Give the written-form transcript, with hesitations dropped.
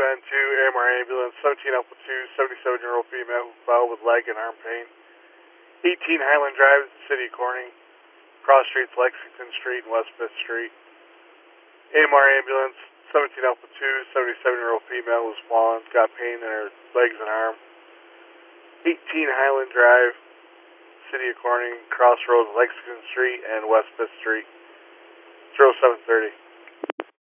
been to AMR Ambulance, 17 Alpha 2, 77-year-old female who fell with leg and arm pain. 18 Highland Drive, City of Corning, cross streets Lexington Street and West 5th Street. AMR Ambulance, 17 Alpha 2, 77-year-old female who's fallen, got pain in her legs and arm. 18 Highland Drive, City of Corning, crossroads Lexington Street and West 5th Street. 0730.